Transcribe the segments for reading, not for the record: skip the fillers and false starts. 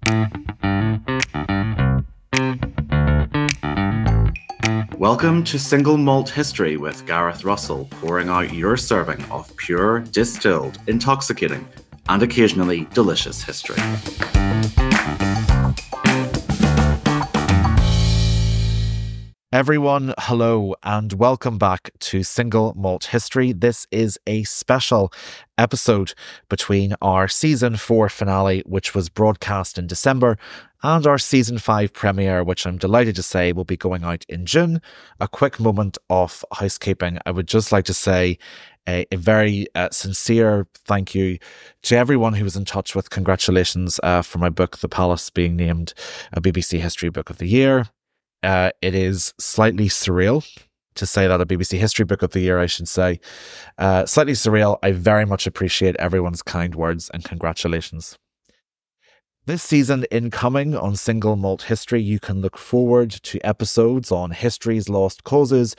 Welcome to Single Malt History with Gareth Russell, pouring out your serving of pure, distilled, intoxicating, and occasionally delicious history. Everyone, hello and welcome back to Single Malt History. This is a special episode between our Season 4 finale, which was broadcast in December, and our Season 5 premiere, which I'm delighted to say will be going out in June. A quick moment of housekeeping. I would just like to say a very sincere thank you to everyone who was in touch with congratulations for my book, The Palace, being named a BBC History Book of the Year. It is slightly surreal to say that, a BBC History Book of the Year, I should say. Slightly surreal. I very much appreciate everyone's kind words and congratulations. This season incoming on Single Malt History, you can look forward to episodes on history's lost causes,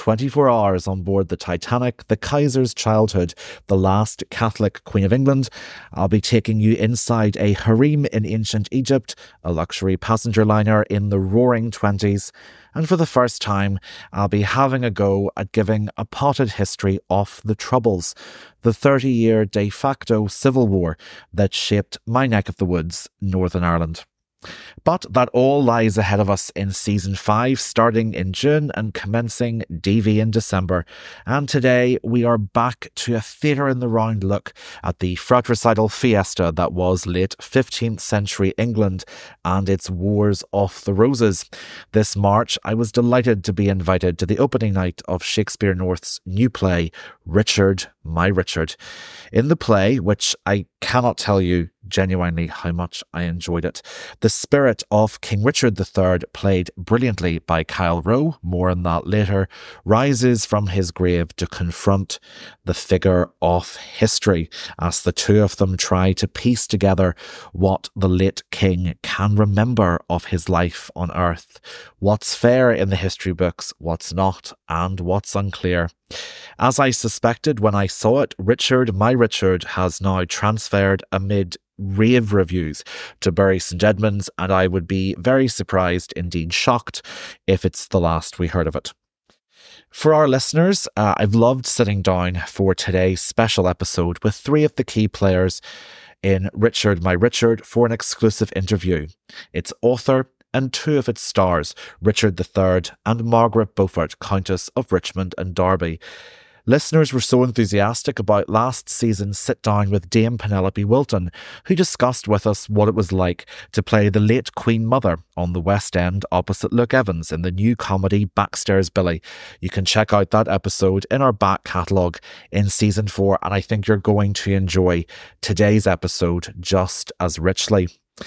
24 hours on board the Titanic, the Kaiser's childhood, the last Catholic Queen of England. I'll be taking you inside a harem in ancient Egypt, a luxury passenger liner in the roaring 20s, and for the first time, I'll be having a go at giving a potted history of the Troubles, the 30-year de facto civil war that shaped my neck of the woods, Northern Ireland. But that all lies ahead of us in Season 5, starting in June and commencing DV in December. And today we are back to a theatre-in-the-round look at the fratricidal fiesta that was late 15th century England and its Wars of the Roses. This March, I was delighted to be invited to the opening night of Shakespeare North's new play, Richard, My Richard. In the play, which I cannot tell you genuinely how much I enjoyed it, the spirit of King Richard III, played brilliantly by Kyle Rowe, more on that later, rises from his grave to confront the figure of history as the two of them try to piece together what the late king can remember of his life on earth, what's fair in the history books, what's not, and what's unclear. As I suspected when I saw it, Richard, My Richard has now transferred amid rave reviews to Bury St Edmunds, and I would be very surprised, indeed shocked, if it's the last we heard of it. For our listeners, I've loved sitting down for today's special episode with three of the key players in Richard, My Richard for an exclusive interview. Its author and two of its stars, Richard III and Margaret Beaufort, Countess of Richmond and Derby. Listeners were so enthusiastic about last season's sit-down with Dame Penelope Wilton, who discussed with us what it was like to play the late Queen Mother on the West End opposite Luke Evans in the new comedy Backstairs Billy. You can check out that episode in our back catalogue in Season 4, and I think you're going to enjoy today's episode just as richly.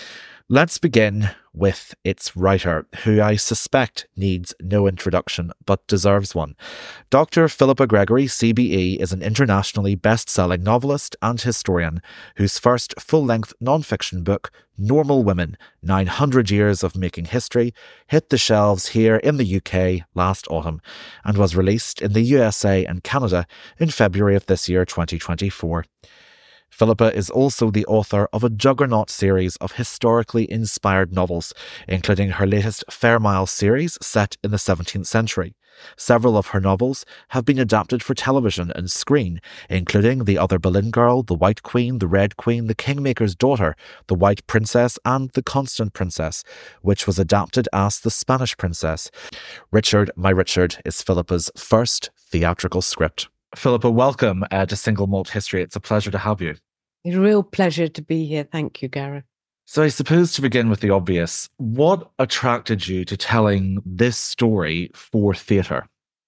Let's begin with its writer, who I suspect needs no introduction, but deserves one. Dr. Philippa Gregory, CBE, is an internationally best-selling novelist and historian whose first full-length non-fiction book, Normal Women, 900 Years of Making History, hit the shelves here in the UK last autumn and was released in the USA and Canada in February of this year, 2024. Philippa is also the author of a juggernaut series of historically inspired novels, including her latest Fair Mile series set in the 17th century. Several of her novels have been adapted for television and screen, including The Other Boleyn Girl, The White Queen, The Red Queen, The Kingmaker's Daughter, The White Princess, and The Constant Princess, which was adapted as The Spanish Princess. Richard, My Richard is Philippa's first theatrical script. Philippa, welcome to Single Malt History. It's a pleasure to have you. It's a real pleasure to be here. Thank you, Gareth. So I suppose to begin with the obvious, what attracted you to telling this story for theatre?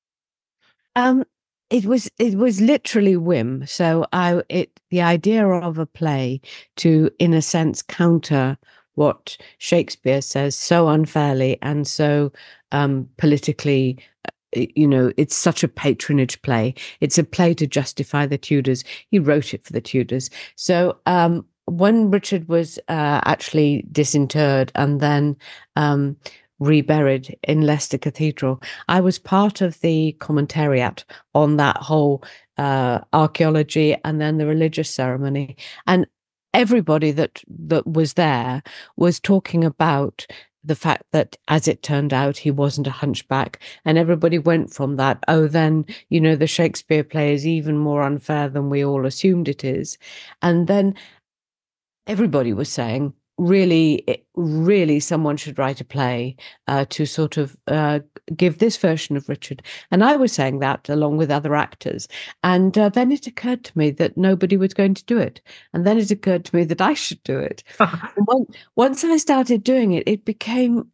It was literally whim. So the idea of a play to, in a sense, counter what Shakespeare says so unfairly and so politically. It's such a patronage play. It's a play to justify the Tudors. He wrote it for the Tudors. So when Richard was actually disinterred and then reburied in Leicester Cathedral, I was part of the commentariat on that whole archaeology and then the religious ceremony. And everybody that was there was talking about the fact that, as it turned out, he wasn't a hunchback, and everybody went from that, oh, then, the Shakespeare play is even more unfair than we all assumed it is. And then everybody was saying, really, someone should write a play to sort of give this version of Richard. And I was saying that along with other actors. And then it occurred to me that nobody was going to do it. And then it occurred to me that I should do it. Once I started doing it, it became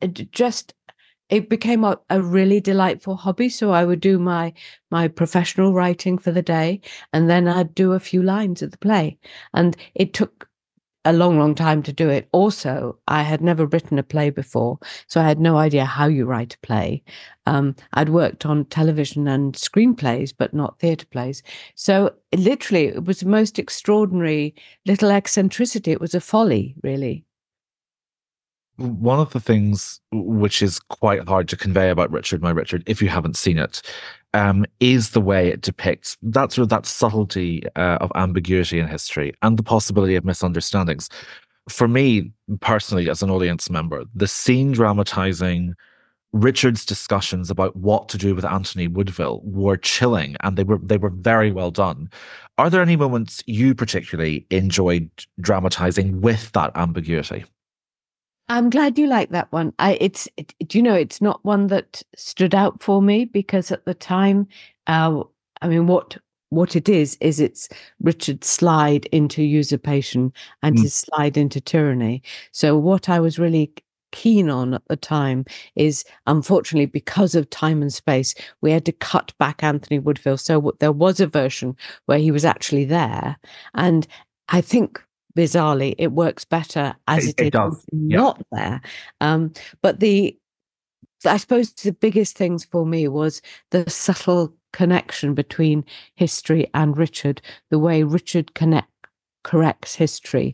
a really delightful hobby. So I would do my professional writing for the day, and then I'd do a few lines of the play. And it took a long time to do it. Also, I had never written a play before, so I had no idea how you write a play. I'd worked on television and screenplays, but not theatre plays. So literally, it was the most extraordinary little eccentricity. It was a folly, really. One of the things which is quite hard to convey about Richard, My Richard, if you haven't seen it, is the way it depicts that subtlety of ambiguity in history and the possibility of misunderstandings. For me, personally, as an audience member, the scene dramatizing Richard's discussions about what to do with Anthony Woodville were chilling, and they were very well done. Are there any moments you particularly enjoyed dramatizing with that ambiguity? I'm glad you like that one. It's not one that stood out for me, because at the time, what it is it's Richard's slide into usurpation and his slide into tyranny. So what I was really keen on at the time is, unfortunately, because of time and space, we had to cut back Anthony Woodville. So there was a version where he was actually there, and I think, bizarrely, it works better as it is not there. But I suppose the biggest things for me was the subtle connection between history and Richard, the way Richard corrects history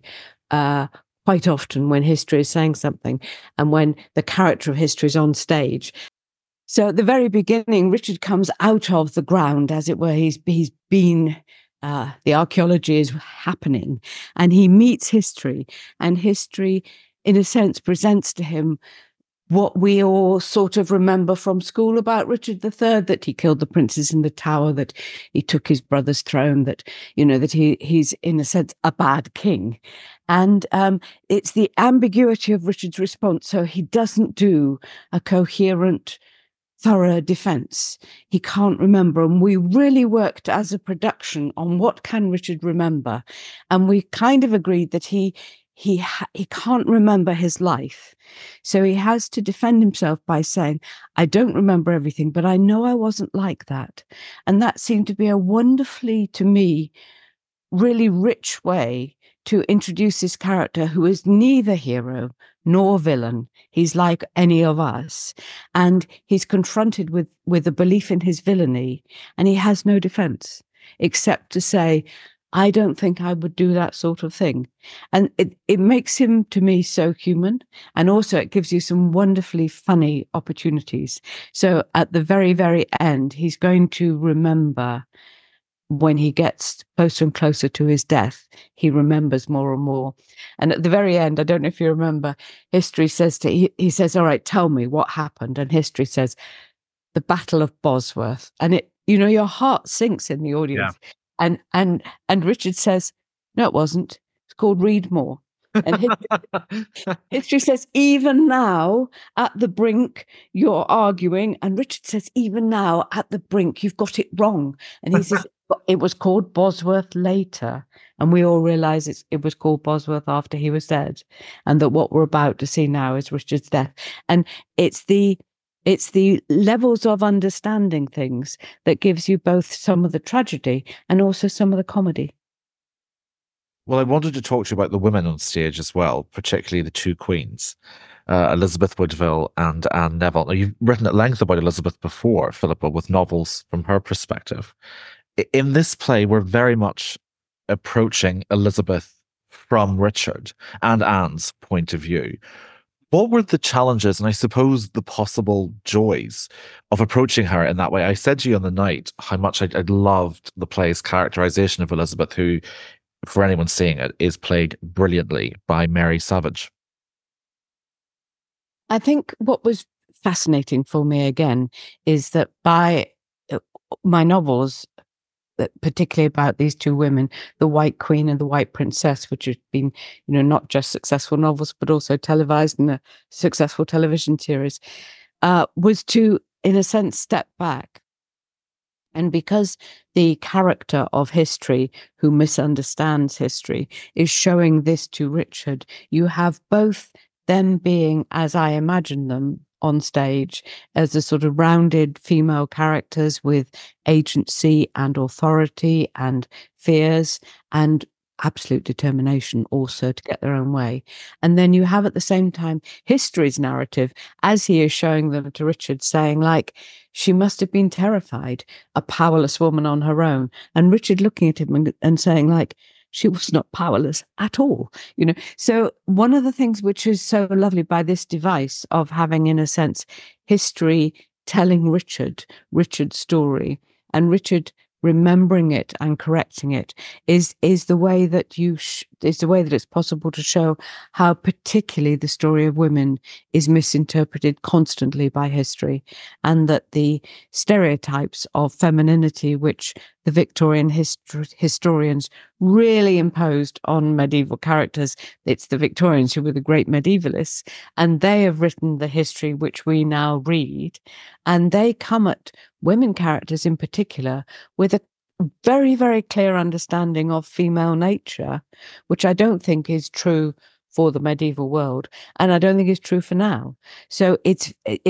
quite often when history is saying something, and when the character of history is on stage. So at the very beginning, Richard comes out of the ground, as it were. He's been... the archaeology is happening, and he meets history, and history, in a sense, presents to him what we all sort of remember from school about Richard III, that he killed the princes in the Tower, that he took his brother's throne, that, that he's, in a sense, a bad king. And it's the ambiguity of Richard's response. So he doesn't do a coherent, thorough defense. He can't remember. And we really worked as a production on what can Richard remember. And we kind of agreed that he can't remember his life. So he has to defend himself by saying, I don't remember everything, but I know I wasn't like that. And that seemed to be a wonderfully, to me, really rich way to introduce this character, who is neither hero nor villain. He's like any of us. And he's confronted with a belief in his villainy, and he has no defense except to say, I don't think I would do that sort of thing. And it makes him, to me, so human. And also it gives you some wonderfully funny opportunities. So at the very, very end, he's going to remember, when he gets closer and closer to his death, he remembers more and more. And at the very end, I don't know if you remember, history says he says, all right, tell me what happened. And history says, the Battle of Bosworth. And your heart sinks in the audience. Yeah. And Richard says, no, it wasn't. It's called Read More. And history says, even now at the brink, you're arguing. And Richard says, even now at the brink, you've got it wrong. And he says, it was called Bosworth later. And we all realize it was called Bosworth after he was dead. And that what we're about to see now is Richard's death. And it's the levels of understanding things that gives you both some of the tragedy and also some of the comedy. Well, I wanted to talk to you about the women on stage as well, particularly the two queens, Elizabeth Woodville and Anne Neville. Now, you've written at length about Elizabeth before, Philippa, with novels from her perspective. In this play, we're very much approaching Elizabeth from Richard and Anne's point of view. What were the challenges and I suppose the possible joys of approaching her in that way? I said to you on the night how much I loved the play's characterization of Elizabeth, who for anyone seeing it, is played brilliantly by Mary Savage. I think what was fascinating for me again is that by my novels, particularly about these two women, the White Queen and the White Princess, which have been, not just successful novels, but also televised in a successful television series, was to, in a sense, step back. And because the character of history, who misunderstands history, is showing this to Richard, you have both them being, as I imagine them on stage, as a sort of rounded female characters with agency and authority and fears and absolute determination also to get their own way. And then you have at the same time history's narrative, as he is showing them to Richard, saying, like, she must have been terrified, a powerless woman on her own. And Richard looking at him and saying, like, she was not powerless at all, So one of the things which is so lovely by this device of having, in a sense, history telling Richard's story, and Richard remembering it and correcting it, is the way that is the way that it's possible to show how particularly the story of women is misinterpreted constantly by history, and that the stereotypes of femininity which the Victorian historians really imposed on medieval characters, it's the Victorians who were the great medievalists, and they have written the history which we now read, and they come at women characters in particular with a very, very clear understanding of female nature, which I don't think is true for the medieval world, and I don't think is true for now. So it's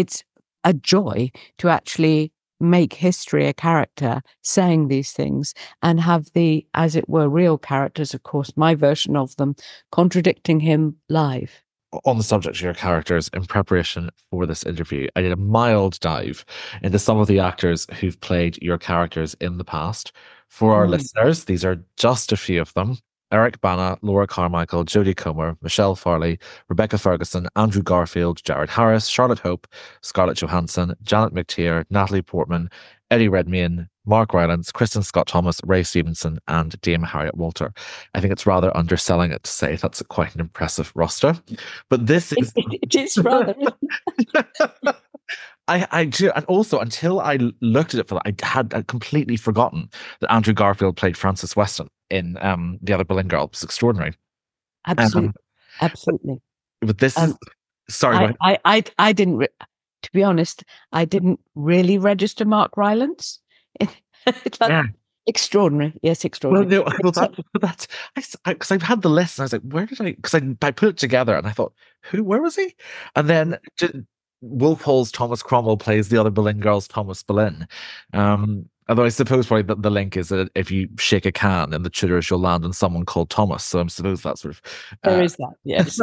a joy to actually make history a character saying these things, and have the, as it were, real characters, of course, my version of them, contradicting him live. On the subject of your characters, in preparation for this interview, I did a mild dive into some of the actors who've played your characters in the past. For our listeners, these are just a few of them: Eric Bana, Laura Carmichael, Jodie Comer, Michelle Farley, Rebecca Ferguson, Andrew Garfield, Jared Harris, Charlotte Hope, Scarlett Johansson, Janet McTeer, Natalie Portman, Eddie Redmayne, Mark Rylance, Kristen Scott Thomas, Ray Stevenson, and Dame Harriet Walter. I think it's rather underselling it to say that's quite an impressive roster. But this is... It is rather... I do, and also until I looked at it for that, I'd completely forgotten that Andrew Garfield played Francis Weston in The Other Boleyn Girl. It was extraordinary. Absolutely. But this is... Sorry. I didn't... to be honest, I didn't really register Mark Rylance. Extraordinary. Yes, extraordinary. Well, that's because I've had the list and I was like, where did I? Because I put it together and I thought, where was he? And then Wolf Hall's Thomas Cromwell plays The Other Boleyn Girl's Thomas Boleyn. Although I suppose probably the link is that if you shake a can in the Tudors, you'll land on someone called Thomas. So I suppose that's sort of there is that, yes.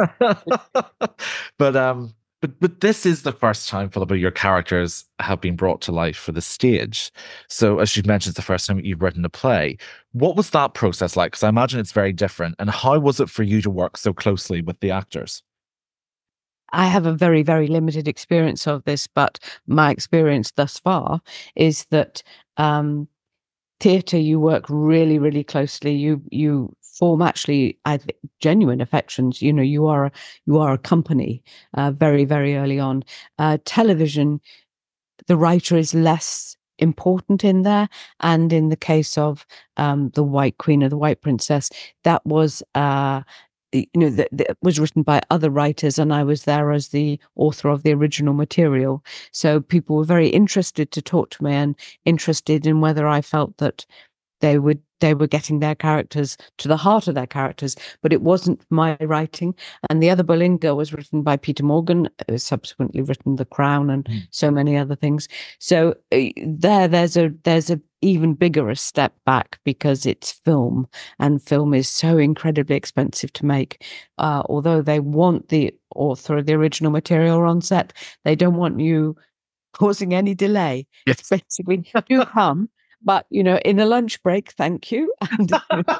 But this is the first time, Philippa, your characters have been brought to life for the stage. So as you mentioned, it's the first time you've written a play. What was that process like? Because I imagine it's very different. And how was it for you to work so closely with the actors? I have a very, very limited experience of this, but my experience thus far is that theatre, you work really, really closely. You form actually, I think, genuine affections. You are a company very, very early on. Television, the writer is less important in there, and in the case of the White Queen or the White Princess, that was that was written by other writers, and I was there as the author of the original material. So people were very interested to talk to me and interested in whether I felt that they were getting their characters to the heart of their characters, but it wasn't my writing. And The Other Boleyn Girl was written by Peter Morgan, who subsequently written The Crown and so many other things. So there's a even bigger a step back, because it's film, and film is so incredibly expensive to make. Although they want the author of the original material on set, they don't want you causing any delay. Yes. It's basically, do come, but in a lunch break, thank you, and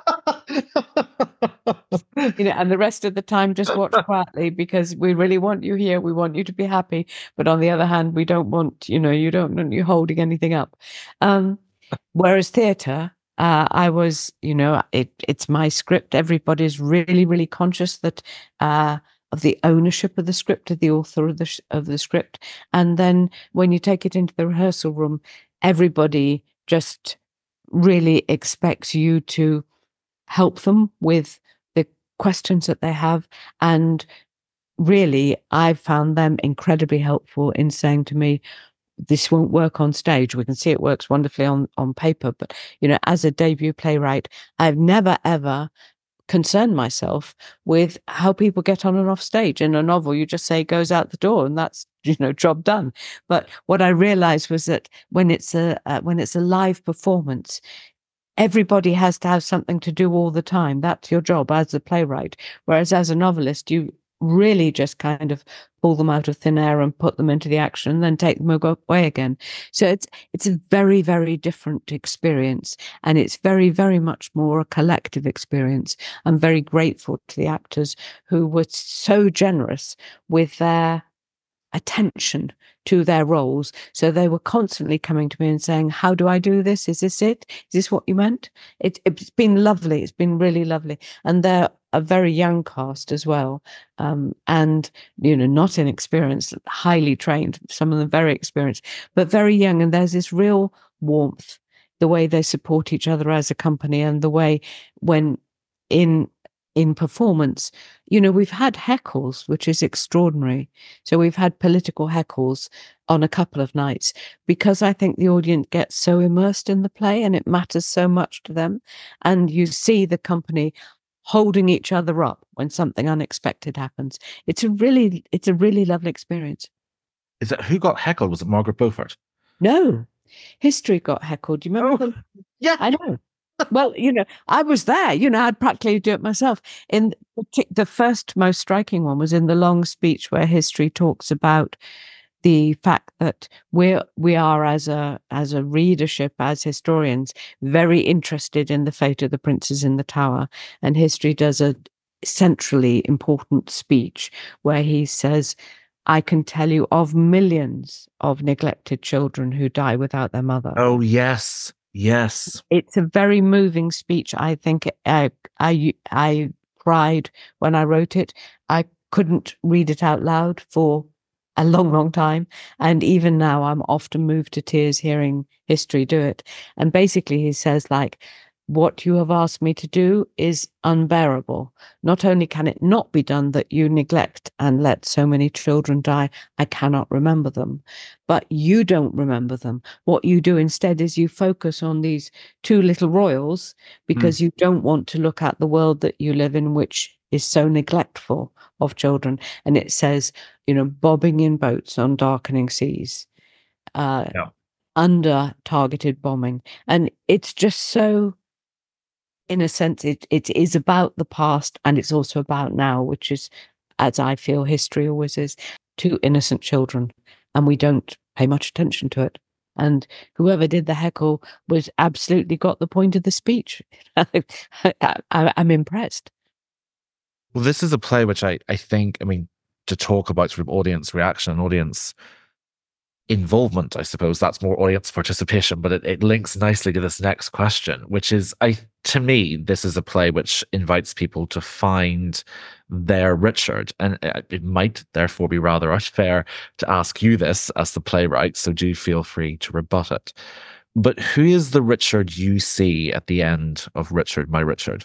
and the rest of the time just watch quietly, because we really want you here. We want you to be happy, but on the other hand, we don't want you don't want you holding anything up. Whereas theatre, I was, it's my script. Everybody's really, really conscious that of the ownership of the script, of the author of the script. And then when you take it into the rehearsal room, everybody just really expects you to help them with the questions that they have. And really, I've found them incredibly helpful in saying to me, this won't work on stage. We can see it works wonderfully on paper, but as a debut playwright, I've never ever concerned myself with how people get on and off stage. In a novel, you just say it goes out the door, and that's job done. But what I realized was that when it's a live performance, everybody has to have something to do all the time. That's your job as a playwright. Whereas as a novelist, you really just kind of pull them out of thin air and put them into the action and then take them away again. So it's a very, very different experience. And it's very, very much more a collective experience. I'm very grateful to the actors who were so generous with their attention to their roles. So they were constantly coming to me and saying, how do I do this? Is this it? Is this what you meant? It's been lovely. It's been really lovely. And they're a very young cast as well. And, not inexperienced, highly trained, some of them very experienced, but very young. And there's this real warmth, the way they support each other as a company, and the way when in performance, we've had heckles, which is extraordinary. So we've had political heckles on a couple of nights because I think the audience gets so immersed in the play and it matters so much to them. And you see the company holding each other up when something unexpected happens. It's a really lovely experience. Is that who got heckled? Was it Margaret Beaufort? No, History got heckled. Do you remember them? Yeah, I know. Well, I was there. I'd practically do it myself. In the first most striking one was in the long speech where History talks about the fact that we are as a readership, as historians, very interested in the fate of the princes in the Tower. And History does a centrally important speech where he says, I can tell you of millions of neglected children who die without their mother. Oh, yes. Yes. It's a very moving speech. I think I cried when I wrote it. I couldn't read it out loud for a long, long time. And even now I'm often moved to tears hearing History do it. And basically he says, what you have asked me to do is unbearable. Not only can it not be done that you neglect and let so many children die, I cannot remember them. But you don't remember them. What you do instead is you focus on these two little royals because you don't want to look at the world that you live in, which is so neglectful of children. And it says, bobbing in boats on darkening seas, under targeted bombing. And it's just so, in a sense, it is about the past and it's also about now, which is, as I feel History always is, two innocent children, and we don't pay much attention to it. And whoever did the heckle was absolutely got the point of the speech. I'm impressed. Well, this is a play which I think, to talk about sort of audience reaction and audience involvement, I suppose that's more audience participation, but it links nicely to this next question, which is, to me, this is a play which invites people to find their Richard, and it might therefore be rather unfair to ask you this as the playwright, so do feel free to rebut it. But who is the Richard you see at the end of Richard, My Richard?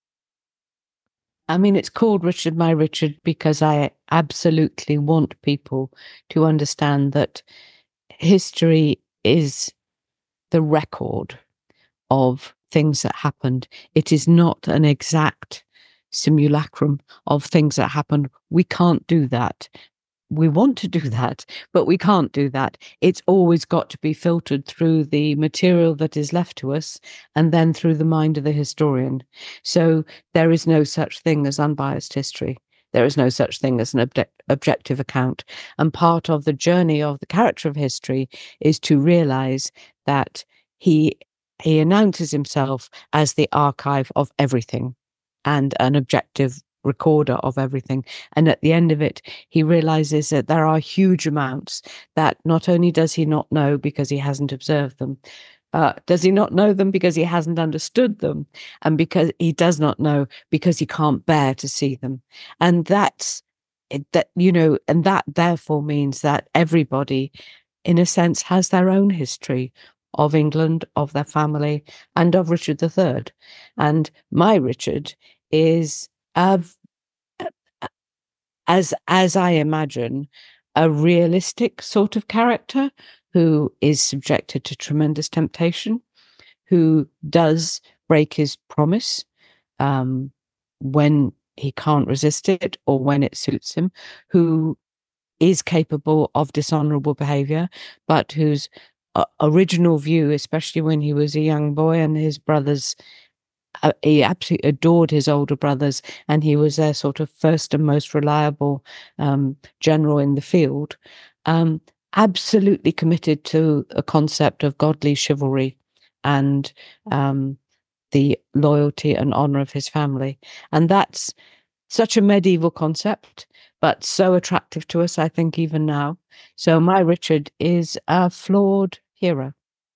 It's called Richard, My Richard because I absolutely want people to understand that history is the record of things that happened. It is not an exact simulacrum of things that happened. We can't do that. We want to do that, but we can't do that. It's always got to be filtered through the material that is left to us and then through the mind of the historian. So there is no such thing as unbiased history. There is no such thing as an objective account. And part of the journey of the character of History is to realize that he announces himself as the archive of everything and an objective recorder of everything. And at the end of it, he realizes that there are huge amounts that not only does he not know because he hasn't observed them, Does he not know them because he hasn't understood them, and because he does not know because he can't bear to see them? And that's that, and that therefore means that everybody, in a sense, has their own history of England, of their family, and of Richard III. And my Richard is, as I imagine, a realistic sort of character who is subjected to tremendous temptation, who does break his promise when he can't resist it or when it suits him, who is capable of dishonorable behavior, but whose original view, especially when he was a young boy and his brothers, he absolutely adored his older brothers, and he was their sort of first and most reliable general in the field, absolutely committed to a concept of godly chivalry and the loyalty and honor of his family. And that's such a medieval concept, but so attractive to us, I think, even now. So my Richard is a flawed hero.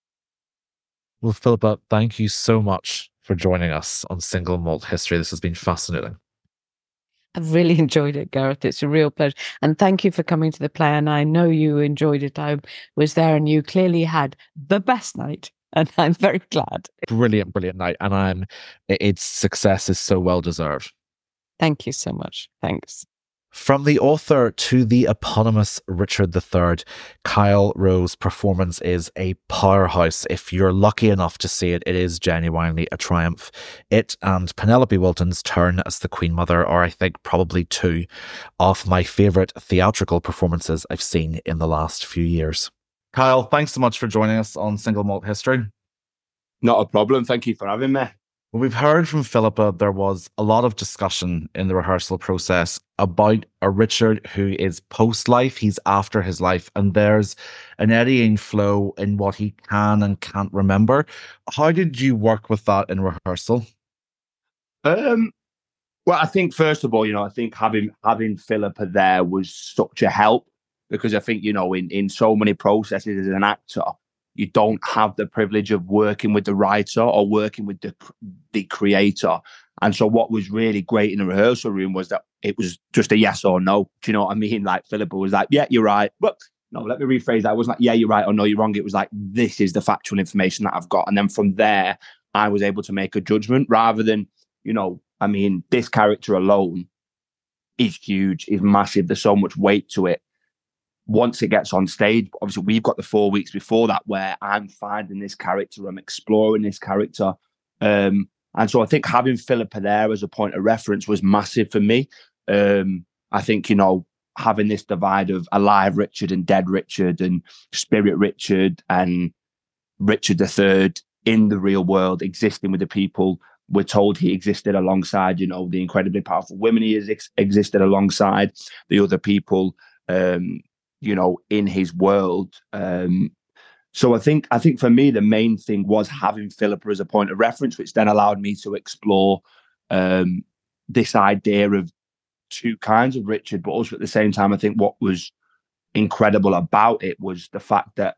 Well, Philippa, thank you so much for joining us on Single Malt History. This has been fascinating. I've really enjoyed it, Gareth. It's a real pleasure. And thank you for coming to the play. And I know you enjoyed it. I was there and you clearly had the best night. And I'm very glad. Brilliant, brilliant night. And its success is so well deserved. Thank you so much. Thanks. From the author to the eponymous Richard III, Kyle Rowe's performance is a powerhouse. If you're lucky enough to see it, it is genuinely a triumph. It and Penelope Wilton's turn as the Queen Mother are, I think, probably two of my favourite theatrical performances I've seen in the last few years. Kyle, thanks so much for joining us on Single Malt History. Not a problem. Thank you for having me. Well, we've heard from Philippa there was a lot of discussion in the rehearsal process about a Richard who is post-life, he's after his life, and there's an eddying flow in what he can and can't remember. How did you work with that in rehearsal? Well, I think, first of all, I think having Philippa there was such a help, because I think, in so many processes as an actor, you don't have the privilege of working with the writer or working with the creator. And so what was really great in the rehearsal room was that it was just a yes or no. Do you know what I mean? Like, Philippa was like, yeah, you're right. But no, let me rephrase that. It wasn't like, yeah, you're right, or no, you're wrong. It was like, this is the factual information that I've got. And then from there, I was able to make a judgment rather than, this character alone is huge, is massive. There's so much weight to it. Once it gets on stage, obviously we've got the 4 weeks before that where I'm finding this character, I'm exploring this character. And so I think having Philippa there as a point of reference was massive for me. I think, having this divide of alive Richard and dead Richard and spirit Richard and Richard III in the real world, existing with the people we're told he existed alongside, the incredibly powerful women he has existed alongside, the other people, in his world. So I think for me, the main thing was having Philippa as a point of reference, which then allowed me to explore this idea of two kinds of Richard, but also at the same time, I think what was incredible about it was the fact that,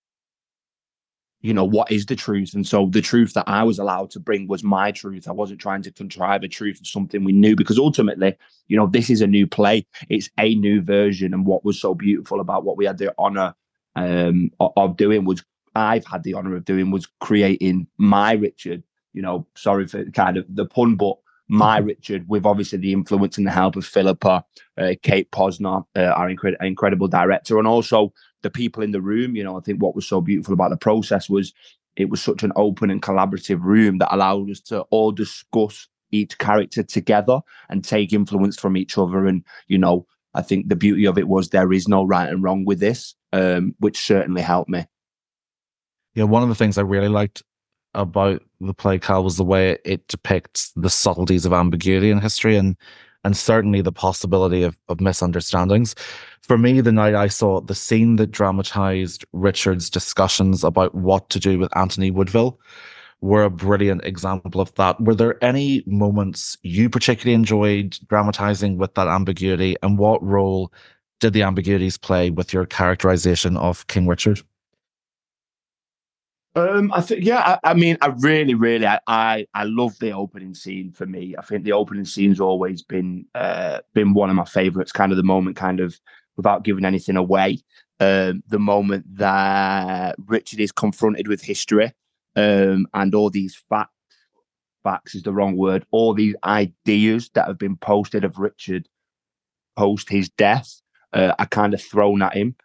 what is the truth? And so the truth that I was allowed to bring was my truth. I wasn't trying to contrive a truth of something we knew, because ultimately, this is a new play. It's a new version. And what was so beautiful about what we had the honor of doing I've had the honor of doing was creating my Richard, sorry for kind of the pun, but my Richard, with obviously the influence and the help of Philippa, Kate Posner, our incredible director, and also the people in the room. I think what was so beautiful about the process was it was such an open and collaborative room that allowed us to all discuss each character together and take influence from each other. And, I think the beauty of it was there is no right and wrong with this, which certainly helped me. Yeah, one of the things I really liked about the play, Cal, was the way it depicts the subtleties of ambiguity in history and certainly the possibility of misunderstandings. For me, the night I saw the scene that dramatized Richard's discussions about what to do with Anthony Woodville were a brilliant example of that. Were there any moments you particularly enjoyed dramatizing with that ambiguity, and what role did the ambiguities play with your characterization of King Richard? I think, yeah. I mean, I really, really, I love the opening scene. For me, I think the opening scene's always been one of my favorites. Kind of the moment, kind of without giving anything away, the moment that Richard is confronted with history, and all these facts is the wrong word. All these ideas that have been posted of Richard post his death, are kind of thrown at him.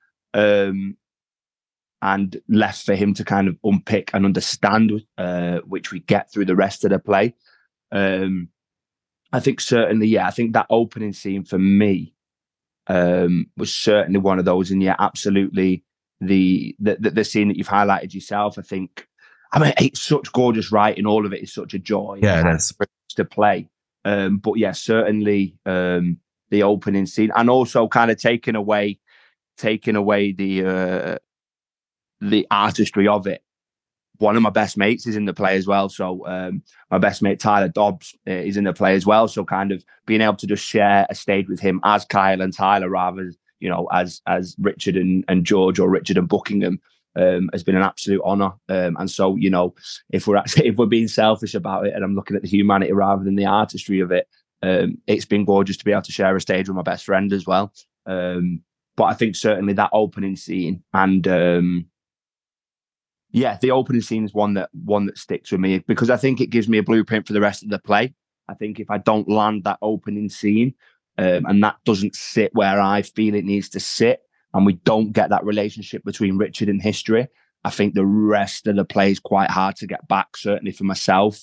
And left for him to kind of unpick and understand, which we get through the rest of the play. I think certainly, yeah, I think that opening scene for me was certainly one of those. And yeah, absolutely, the scene that you've highlighted yourself, I mean, it's such gorgeous writing. All of it is such a joy. Yeah, it is to play. But yeah, certainly the opening scene, and also kind of taking away the artistry of it. One of my best mates is in the play as well. So my best mate, Tyler Dobbs, is in the play as well. So kind of being able to just share a stage with him as Kyle and Tyler, rather, as Richard and George, or Richard and Buckingham, has been an absolute honour. And so, if we're being selfish about it, and I'm looking at the humanity rather than the artistry of it, it's been gorgeous to be able to share a stage with my best friend as well. But I think certainly that opening scene, and yeah, the opening scene is one that sticks with me, because I think it gives me a blueprint for the rest of the play. I think if I don't land that opening scene, and that doesn't sit where I feel it needs to sit, and we don't get that relationship between Richard and history, I think the rest of the play is quite hard to get back, certainly for myself.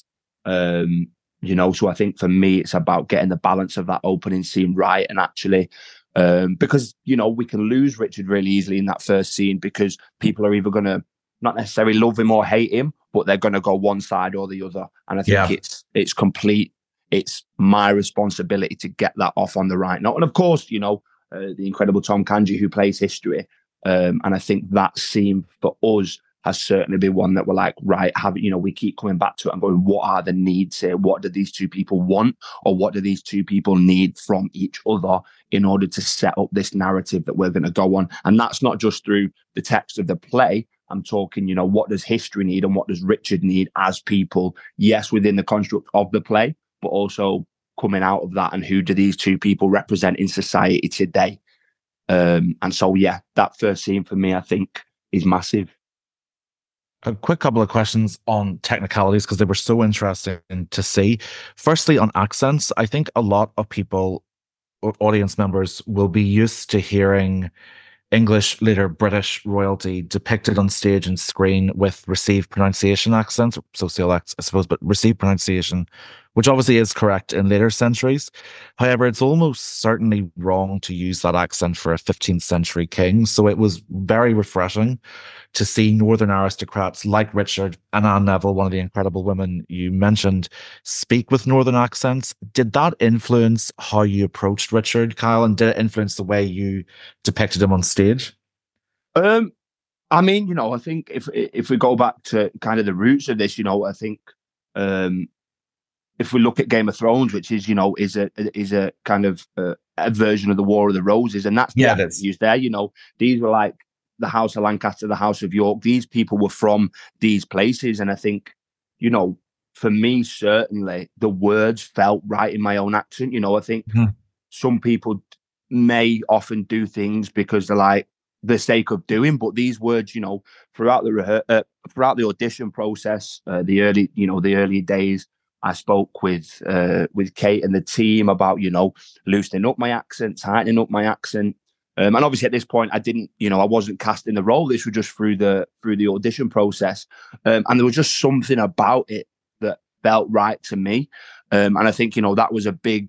So I think for me, it's about getting the balance of that opening scene right. And actually, because, we can lose Richard really easily in that first scene, because people are either going to not necessarily love him or hate him, but they're going to go one side or the other. And I think it's complete. It's my responsibility to get that off on the right note. And of course, the incredible Tom Kanji, who plays history. And I think that scene for us has certainly been one that we're like, right, we keep coming back to it and going, what are the needs here? What do these two people want? Or what do these two people need from each other in order to set up this narrative that we're going to go on? And that's not just through the text of the play. I'm talking, what does history need and what does Richard need as people? Yes, within the construct of the play, but also coming out of that, and who do these two people represent in society today? And so, yeah, that first scene for me, I think, is massive. A quick couple of questions on technicalities, because they were so interesting to see. Firstly, on accents, I think a lot of people, or audience members, will be used to hearing English, later British royalty depicted on stage and screen with received pronunciation accents, sociolects, I suppose, but received pronunciation, which obviously is correct in later centuries. However, it's almost certainly wrong to use that accent for a 15th century king. So it was very refreshing to see Northern aristocrats like Richard and Anne Neville, one of the incredible women you mentioned, speak with Northern accents. Did that influence how you approached Richard, Kyle, and did it influence the way you depicted him on stage? I mean, I think if we go back to kind of the roots of this, I think if we look at Game of Thrones, which is a kind of a version of the War of the Roses, and that's used there. These were like the House of Lancaster, the House of York. These people were from these places, and I think, for me, certainly the words felt right in my own accent. I think some people may often do things because they're like the sake of doing, but these words, throughout the audition process, the early days, I spoke with Kate and the team about, loosening up my accent, tightening up my accent. And obviously at this point, I didn't, I wasn't cast in the role. This was just through the audition process. And there was just something about it that felt right to me. And I think, that was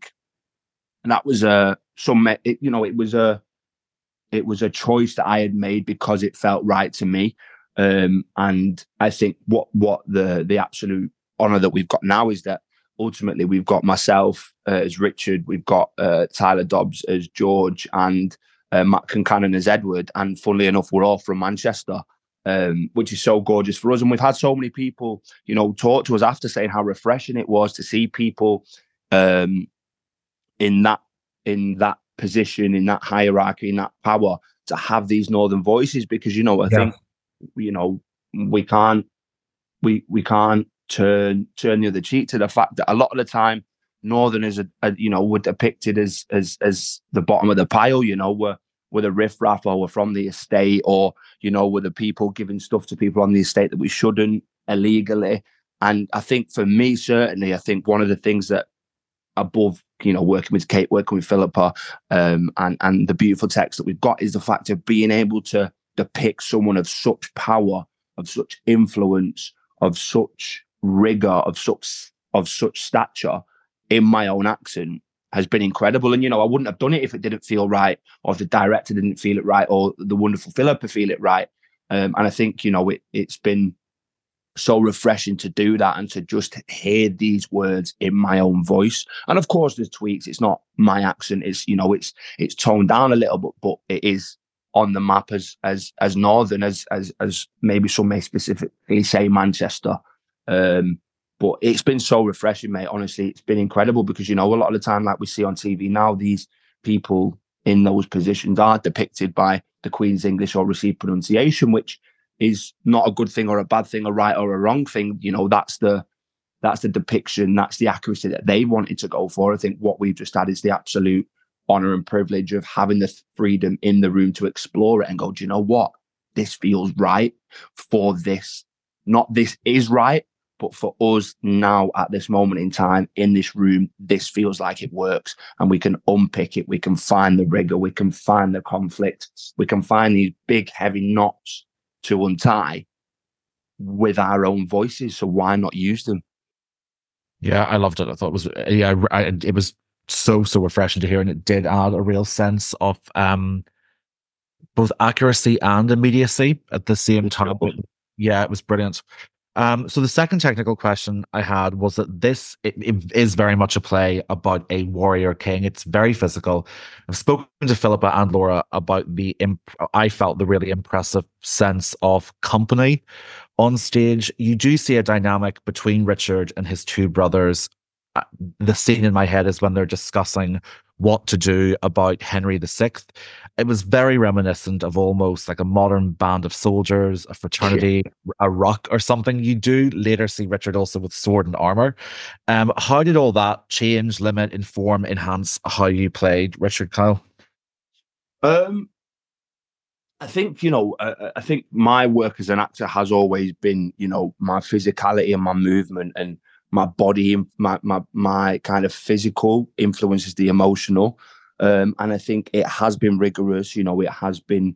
it was a choice that I had made because it felt right to me. And I think what the absolute honor that we've got now is that ultimately we've got myself as Richard, we've got Tyler Dobbs as George, and Matt Concannon as Edward. And funnily enough, we're all from Manchester, which is so gorgeous for us. And we've had so many people, talk to us after, saying how refreshing it was to see people in that position, in that hierarchy, in that power, to have these Northern voices. Because, I think, we can't we can't turn the other cheek to the fact that a lot of the time Northerners were depicted as the bottom of the pile. We're the riffraff, or we're from the estate, or we're the people giving stuff to people on the estate that we shouldn't illegally. And I think for me, certainly, I think one of the things that above, working with Kate, working with Philippa, and the beautiful text that we've got is the fact of being able to depict someone of such power, of such influence, of such rigor, of such stature in my own accent has been incredible. And, I wouldn't have done it if it didn't feel right, or if the director didn't feel it right, or the wonderful Philippa feel it right. And I think, it's been so refreshing to do that and to just hear these words in my own voice. And of course, there's tweaks. It's not my accent. It's, it's toned down a little, but it is on the map as Northern, as maybe some may specifically say Manchester. But it's been so refreshing, mate. Honestly, it's been incredible because, a lot of the time, like we see on TV now, these people in those positions are depicted by the Queen's English or received pronunciation, which is not a good thing or a bad thing, a right or a wrong thing. That's the depiction, that's the accuracy that they wanted to go for. I think what we've just had is the absolute honor and privilege of having the freedom in the room to explore it and go, do you know what? This feels right for this. Not this is right, but for us now at this moment in time in this room, this feels like it works, and we can unpick it. We can find the rigor. We can find the conflict. We can find these big, heavy knots to untie with our own voices. So why not use them? Yeah, I loved it. I thought it was, it was so refreshing to hear, and it did add a real sense of both accuracy and immediacy at the same time. Yeah, it was brilliant. So the second technical question I had was that this it is very much a play about a warrior king. It's very physical. I've spoken to Philippa and Laura about I felt the really impressive sense of company on stage. You do see a dynamic between Richard and his two brothers. The scene in my head is when they're discussing what to do about Henry VI. It was very reminiscent of almost like a modern band of soldiers, a fraternity, a ruck or something. You do later see Richard also with sword and armor. How did all that change, limit, inform, enhance how you played Richard, Kyle? I think, I think my work as an actor has always been, my physicality and my movement and my body, my kind of physical influences the emotional. And I think it has been rigorous. It has been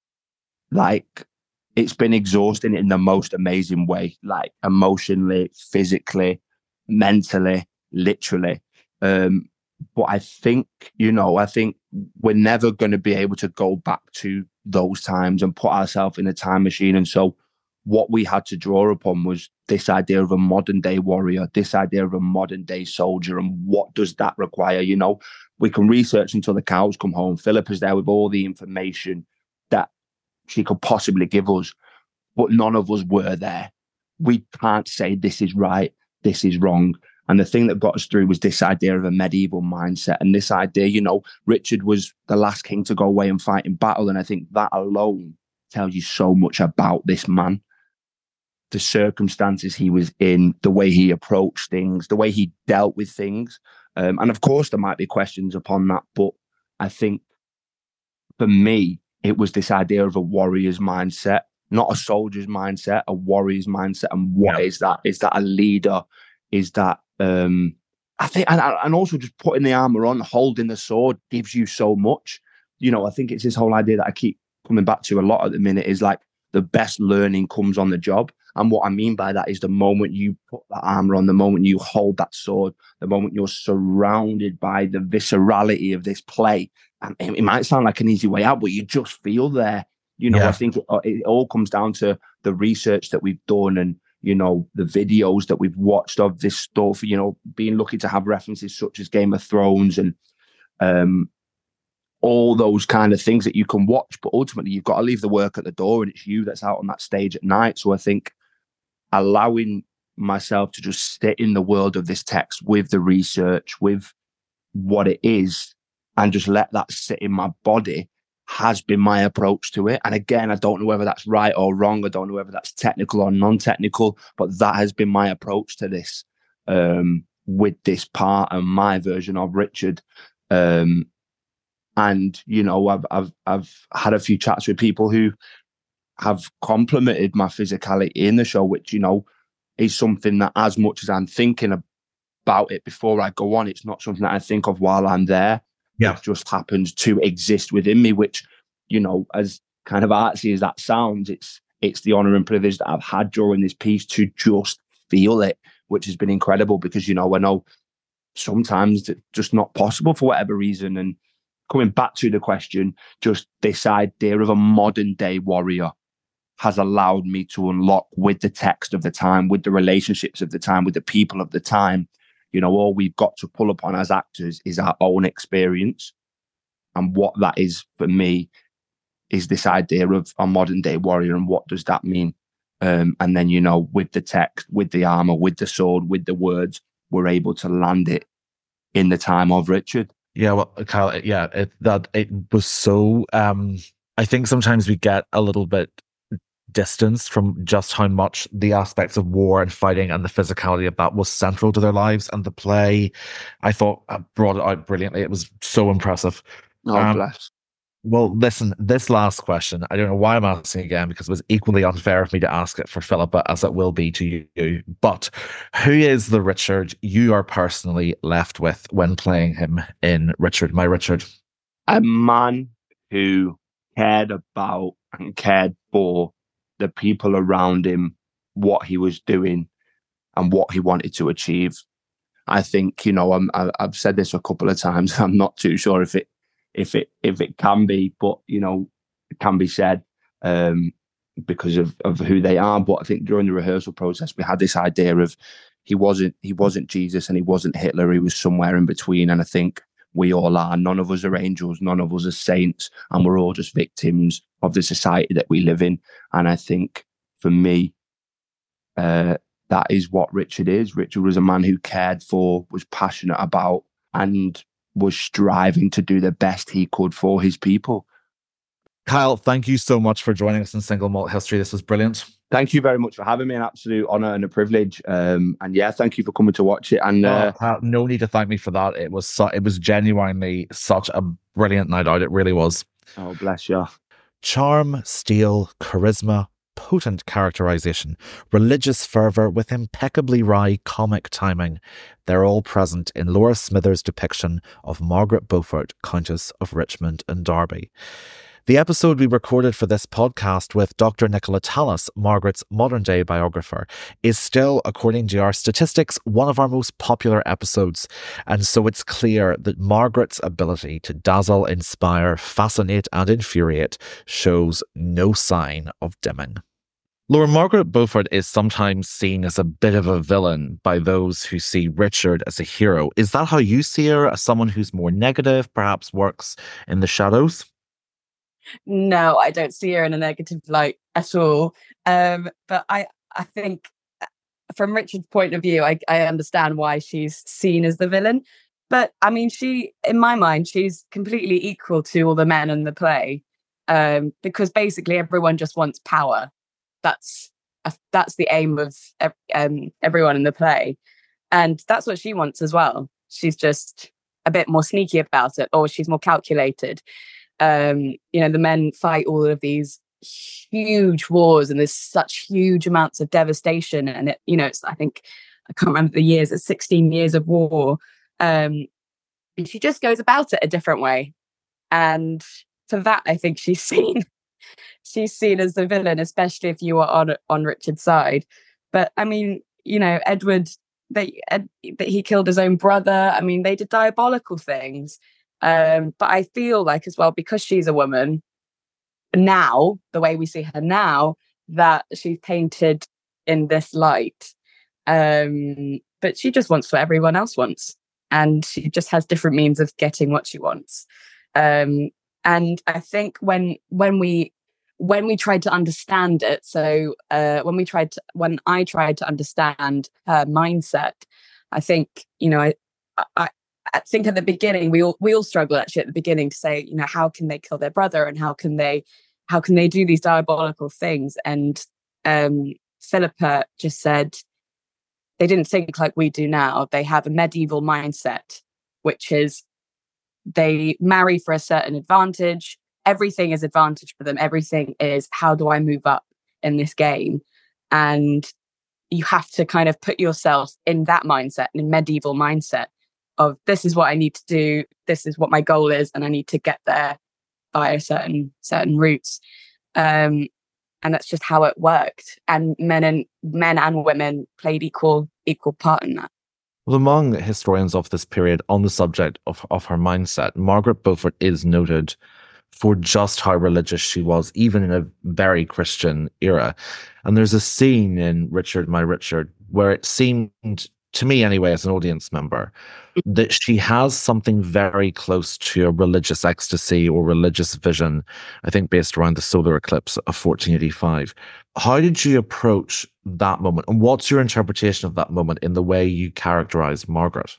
like, it's been exhausting in the most amazing way, like emotionally, physically, mentally, literally. But I think, I think we're never going to be able to go back to those times and put ourselves in a time machine. And so what we had to draw upon was this idea of a modern day warrior, this idea of a modern day soldier. And what does that require? We can research until the cows come home. Philippa's there with all the information that she could possibly give us, but none of us were there. We can't say this is right, this is wrong. And the thing that got us through was this idea of a medieval mindset. And this idea, Richard was the last king to go away and fight in battle. And I think that alone tells you so much about this man. The circumstances he was in, the way he approached things, the way he dealt with things. And of course, there might be questions upon that. But I think for me, it was this idea of a warrior's mindset, not a soldier's mindset, a warrior's mindset. And what is that? Is that a leader? Is that, I think, and also just putting the armor on, holding the sword gives you so much. I think it's this whole idea that I keep coming back to a lot at the minute is like the best learning comes on the job. And what I mean by that is the moment you put that armor on, the moment you hold that sword, the moment you're surrounded by the viscerality of this play. And it might sound like an easy way out, but you just feel there. I think it all comes down to the research that we've done and, the videos that we've watched of this stuff, being lucky to have references such as Game of Thrones and all those kind of things that you can watch. But ultimately, you've got to leave the work at the door and it's you that's out on that stage at night. So I think allowing myself to just sit in the world of this text with the research, with what it is, and just let that sit in my body has been my approach to it. And again, I don't know whether that's right or wrong. I don't know whether that's technical or non-technical, but that has been my approach to this, with this part and my version of Richard. And you know, I've had a few chats with people who have complimented my physicality in the show, which, you know, is something that, as much as I'm thinking about it before I go on, it's not something that I think of while I'm there. Yeah. It just happens to exist within me, which, you know, as kind of artsy as that sounds, it's the honor and privilege that I've had during this piece to just feel it, which has been incredible, because, you know, I know sometimes it's just not possible for whatever reason. And coming back to the question, just this idea of a modern day warrior has allowed me to unlock, with the text of the time, with the relationships of the time, with the people of the time. You know, all we've got to pull upon as actors is our own experience. And what that is for me is this idea of a modern day warrior, and what does that mean? And then, you know, with the text, with the armor, with the sword, with the words, we're able to land it in the time of Richard. Yeah, well, Kyle, it was so. I think sometimes we get a little bit distanced from just how much the aspects of war and fighting and the physicality of that was central to their lives. And the play, I thought, brought it out brilliantly. It was so impressive. Oh, bless. Well, listen, this last question, I don't know why I'm asking again, because it was equally unfair of me to ask it for Philippa, as it will be to you. But who is the Richard you are personally left with when playing him in Richard, My Richard? A man who cared about and cared for the people around him, what he was doing and what he wanted to achieve. I think, you know, I've said this a couple of times. I'm not too sure if it can be, but, you know, it can be said because of who they are. But I think during the rehearsal process, we had this idea of he wasn't Jesus and he wasn't Hitler. He was somewhere in between. And I think we all are. None of us are angels. None of us are saints. And we're all just victims of the society that we live in. And I think for me, that is what Richard is. Richard was a man who cared for, was passionate about, and was striving to do the best he could for his people. Kyle, thank you so much for joining us in Single Malt History. This was brilliant. Thank you very much for having me. An absolute honour and a privilege. And yeah, thank you for coming to watch it. And no need to thank me for that. It was genuinely such a brilliant night out. It really was. Oh, bless you. Charm, steel, charisma, potent characterization, religious fervour with impeccably wry comic timing. They're all present in Laura Smithers' depiction of Margaret Beaufort, Countess of Richmond and Derby. The episode we recorded for this podcast with Dr. Nicola Tallis, Margaret's modern-day biographer, is still, according to our statistics, one of our most popular episodes. And so it's clear that Margaret's ability to dazzle, inspire, fascinate and infuriate shows no sign of dimming. Laura, Margaret Beaufort is sometimes seen as a bit of a villain by those who see Richard as a hero. Is that how you see her, as someone who's more negative, perhaps works in the shadows? No, I don't see her in a negative light at all. But I think from Richard's point of view, I understand why she's seen as the villain. But I mean, in my mind, she's completely equal to all the men in the play, because basically everyone just wants power. That's the aim of everyone in the play, and that's what she wants as well. She's just a bit more sneaky about it, or she's more calculated. You know, the men fight all of these huge wars, and there's such huge amounts of devastation. And it, you know, I think I can't remember the years. It's 16 years of war, and she just goes about it a different way. And for that, I think she's seen as the villain, especially if you are on Richard's side. But I mean, you know, Edward, that he killed his own brother. I mean, they did diabolical things. But I feel like as well, because she's a woman now, the way we see her now, that she's painted in this light. But she just wants what everyone else wants, and she just has different means of getting what she wants. And I think when we tried to understand it, so when I tried to understand her mindset, I think, you know, I think at the beginning we all struggle actually at the beginning to say, you know, how can they kill their brother and how can they do these diabolical things? And Philippa just said they didn't think like we do now. They have a medieval mindset, which is they marry for a certain advantage. Everything is advantage for them. Everything is, how do I move up in this game? And you have to kind of put yourself in that mindset, in a medieval mindset of, this is what I need to do, this is what my goal is, and I need to get there by a certain routes. And that's just how it worked. And men and women played equal part in that. Well, among historians of this period on the subject of her mindset, Margaret Beaufort is noted for just how religious she was, even in a very Christian era. And there's a scene in Richard, My Richard, where it seemed, to me anyway, as an audience member, that she has something very close to a religious ecstasy or religious vision, I think based around the solar eclipse of 1485. How did you approach that moment? And what's your interpretation of that moment in the way you characterize Margaret?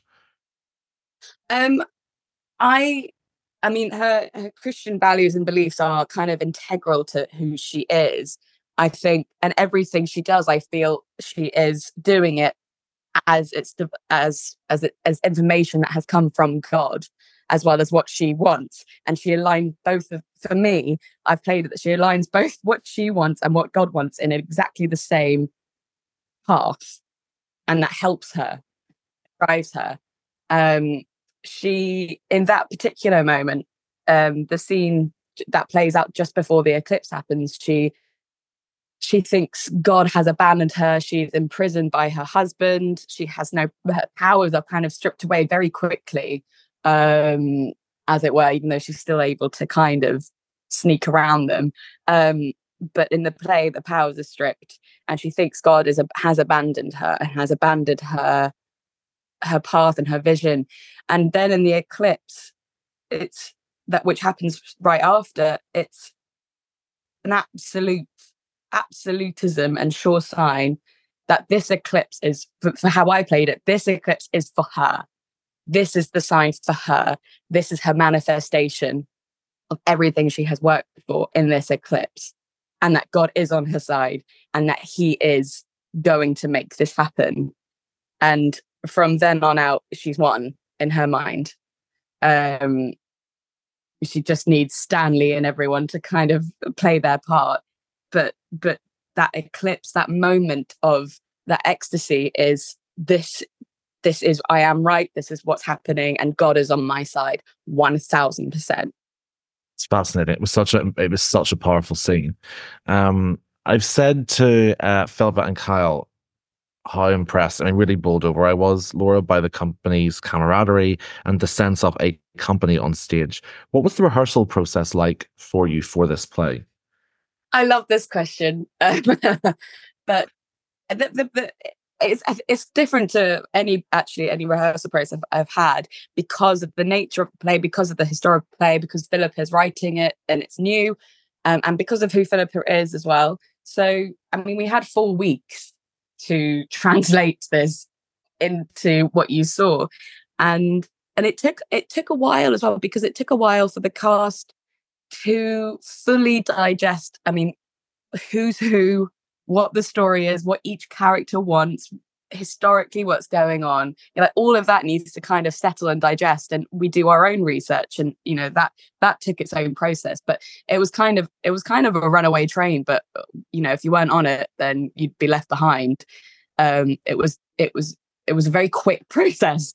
I mean, her Christian values and beliefs are kind of integral to who she is, I think, and everything she does, I feel she is doing it as information that has come from God, as well as what she wants. And she aligned both of, for me, I've played it that she aligns both what she wants and what God wants in exactly the same path, and that helps her, drives her. She, in that particular moment, the scene that plays out just before the eclipse happens, she thinks God has abandoned her. She's imprisoned by her husband. She has her powers are kind of stripped away very quickly, as it were, even though she's still able to kind of sneak around them. But in the play, the powers are stripped, and she thinks God has abandoned her and has abandoned her path and her vision. And then in the eclipse, it's that, which happens right after, it's an absolutism and sure sign that this eclipse is, for how I played it, this eclipse is for her. This is the sign for her. This is her manifestation of everything she has worked for in this eclipse, and that God is on her side and that he is going to make this happen. And from then on out, she's won in her mind. She just needs Stanley and everyone to kind of play their part. But that eclipse, that moment of that ecstasy is this is, I am right, this is what's happening, and God is on my side 1000%. It's fascinating. It was such a powerful scene. I've said to Philippa and Kyle how impressed, I mean, really bowled over I was, Laura, by the company's camaraderie and the sense of a company on stage. What was the rehearsal process like for you for this play? I love this question, but it's different to any rehearsal process I've had, because of the nature of the play, because of the historical play, because Philippa is writing it and it's new, and because of who Philippa is as well. So, I mean, we had 4 weeks to translate this into what you saw, and it took a while as well, because it took a while for the cast to fully digest, I mean, who's who, what the story is, what each character wants, historically what's going on. You know, like, all of that needs to kind of settle and digest, and we do our own research, and you know, that took its own process. But it was kind of a runaway train, but you know, if you weren't on it, then you'd be left behind. It was a very quick process,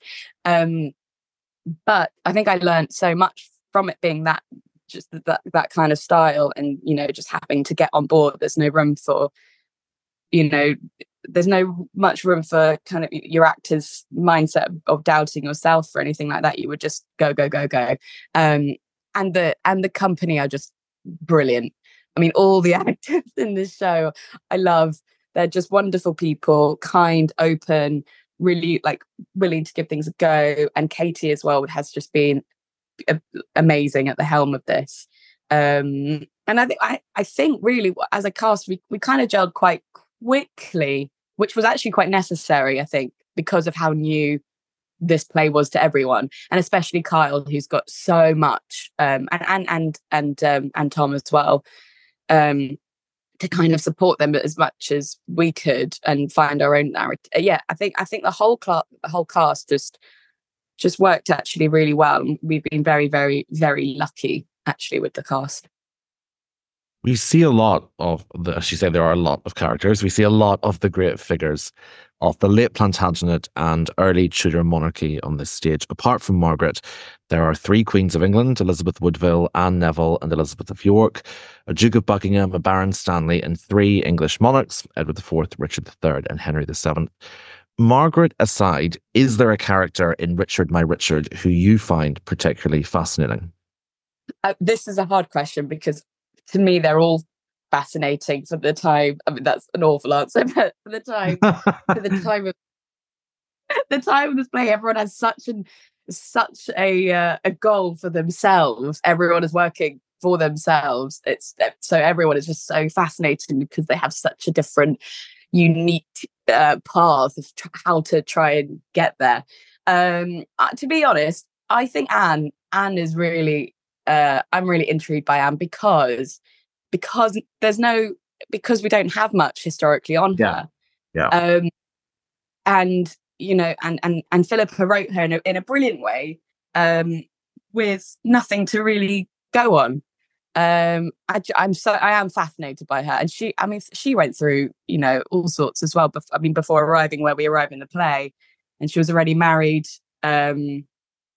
but I think I learned so much from it being that kind of style, and you know, just having to get on board. There's no room for, you know, there's no much room for kind of your actor's mindset of doubting yourself or anything like that. You would just go. And the company are just brilliant. I mean, all the actors in this show, I love. They're just wonderful people, kind, open, really like willing to give things a go. And Katie as well has just been amazing at the helm of this. And I think really as a cast, we kind of gelled quite quickly, which was actually quite necessary, I think, because of how new this play was to everyone, and especially Kyle, who's got so much, and Tom as well, to kind of support them as much as we could and find our own narrative. Yeah, I think the whole cast just worked actually really well. We've been very, very, very lucky actually with the cast. We see a lot of as you say, there are a lot of characters. We see a lot of the great figures of the late Plantagenet and early Tudor monarchy on this stage. Apart from Margaret, there are 3 Queens of England: Elizabeth Woodville, Anne Neville, and Elizabeth of York, a Duke of Buckingham, a Baron Stanley, and 3 English monarchs: Edward IV, Richard III, and Henry VII. Margaret aside, is there a character in Richard My Richard who you find particularly fascinating? This is a hard question because to me they're all fascinating for the time. I mean, that's an awful answer, but for the time, the time of this play, everyone has such a goal for themselves. Everyone is working for themselves. So everyone is just so fascinating because they have such a different, unique path of how to try and get there. To be honest, I think Anne is really. I'm really intrigued by Anne because we don't have much historically on her. Yeah. And and Philippa wrote her in a brilliant way, with nothing to really go on. I am fascinated by her, and she went through all sorts as well. Before arriving where we arrive in the play, and she was already married, and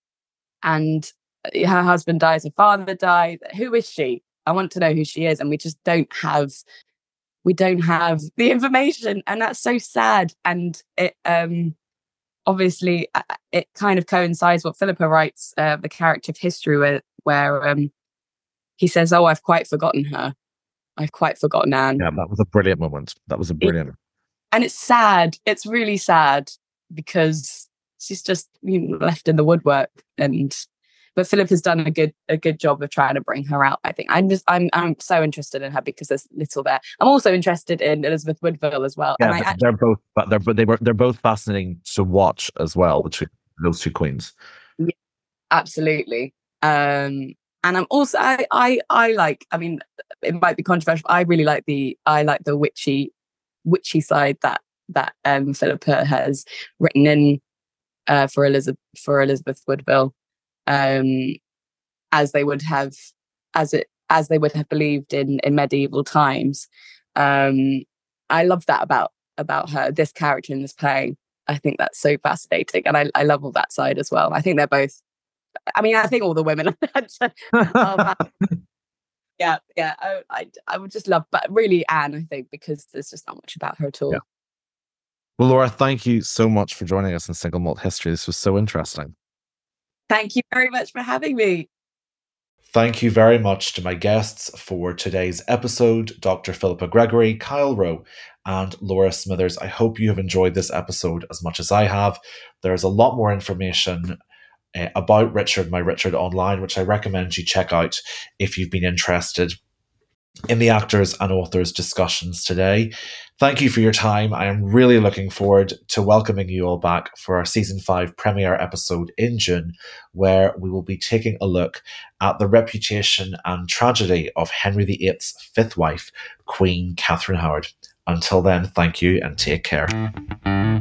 her husband dies, her father died. Who is she? I want to know who she is, and we just don't have the information, and that's so sad. And it obviously it kind of coincides what Philippa writes, the character of history, where he says, "Oh, I've quite forgotten her. I've quite forgotten Anne." Yeah, that was a brilliant moment. And it's sad. It's really sad because she's just left in the woodwork. But Philip has done a good job of trying to bring her out. I think I'm so interested in her because there's little there. I'm also interested in Elizabeth Woodville as well. Yeah, and they're both fascinating to watch as well. Those 2 queens. Yeah, absolutely. And I'm also I like. I mean, it might be controversial. I really like the witchy side that Philippa has written in for Elizabeth Woodville. As they would have believed in medieval times. I love that about her, this character in this play. I think that's so fascinating, and I love all that side as well. I think they're both. I mean, I think all the women. Yeah. I would just love, but really Anne, I think, because there's just not much about her at all. Yeah. Well, Laura, thank you so much for joining us in Single Malt History. This was so interesting. Thank you very much for having me. Thank you very much to my guests for today's episode, Dr. Philippa Gregory, Kyle Rowe, and Laura Smithers. I hope you have enjoyed this episode as much as I have. There's a lot more information about Richard My Richard online, which I recommend you check out if you've been interested in the actors and authors discussions today. Thank you for your time. I am really looking forward to welcoming you all back for our season 5 premiere episode in June, where we will be taking a look at the reputation and tragedy of Henry VIII's 5th wife, Queen Catherine Howard. Until then, thank you and take care.